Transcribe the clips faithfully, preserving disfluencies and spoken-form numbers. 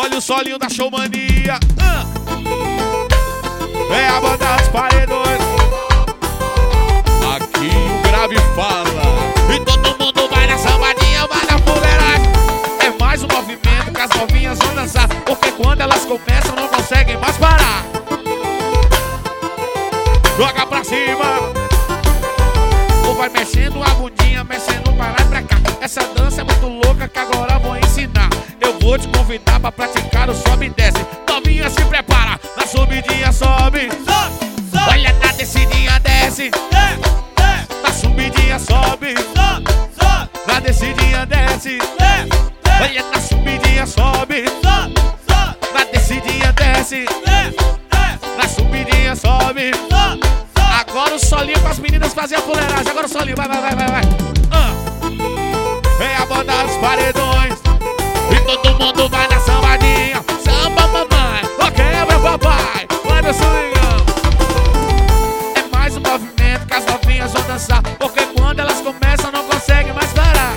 Olha o solinho da showmania. ah. É a banda dos paredões. Aqui o grave fala. E todo mundo vai na sambadinha, vai na fuleiragem. É mais um movimento que as novinhas vão dançar, porque quando elas começam não conseguem mais parar. Joga pra cima. Ou vai mexendo a bundinha, mexendo pra lá e pra cá. Essa dança é muito louca que agora vou ensinar. Eu vou te convidar pra praticar o sobe e desce. Novinha se prepara, na subidinha sobe, sobe, sobe. Olha na descidinha desce, é, é. Na subidinha sobe, sobe, sobe. Na descidinha desce, é, é. Olha na subidinha sobe, sobe, sobe. Na descidinha desce, é, é. Na subidinha sobe, sobe, sobe. Agora o solinho para as meninas fazer a fuleiragem. Agora o solinho, vai, vai, vai, vai, vai. ah. Vem a banda dos paredões. E todo mundo vai na sambadinha. Samba mamãe, ó quebra papai, vai no swingão. É mais um movimento que as novinhas vão dançar, porque quando elas começam não conseguem mais parar.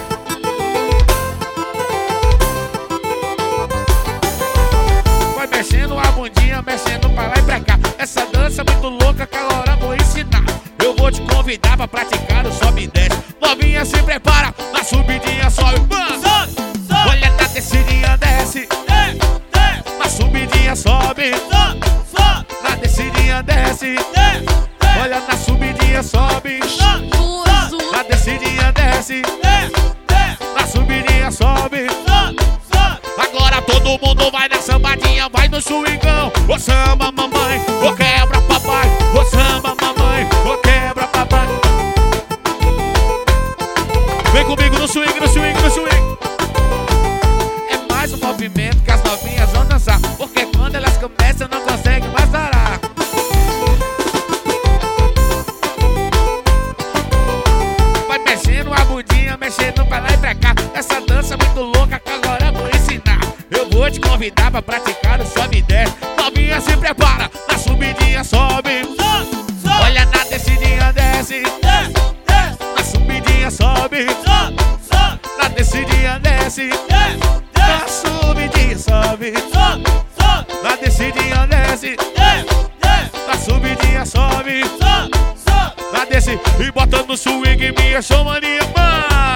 Vai mexendo a bundinha, mexendo pra lá e pra cá. Essa dança é muito louca que agora vou ensinar. Eu vou te convidar pra praticar o sobe e desce. Novinha se prepara, na subidinha sobe, sobe. Olha na descidinha desce, é, é. Na subidinha sobe, sobe, sobe. Na descidinha desce, é, é. Olha na subidinha sobe, sobe, sobe. Na descidinha desce, é, é. Na subidinha sobe, sobe, sobe. Agora todo mundo vai na sambadinha, vai no swingão. Ô samba mamãe, ô quebra papai, ô samba mamãe, ô quebra papai. Vem comigo no swing, no swing, no swing. Um movimento que as novinhas vão dançar, porque quando elas começam não conseguem mais parar. Vai mexendo a bundinha, mexendo pra lá e pra cá. Essa dança é muito louca que agora eu vou ensinar. Eu vou te convidar pra praticar o sobe e desce. Novinha se prepara, na subidinha sobe, sobe, sobe. Olha na descidinha desce, é, é. Na subidinha sobe, sobe, sobe. Na descidinha desce, é. Na subidinha sobe, sobe, sobe. Na descidinha desce, é, é. Na subidinha sobe, sobe, sobe. Na desce e bota no swing minha showmania, mano.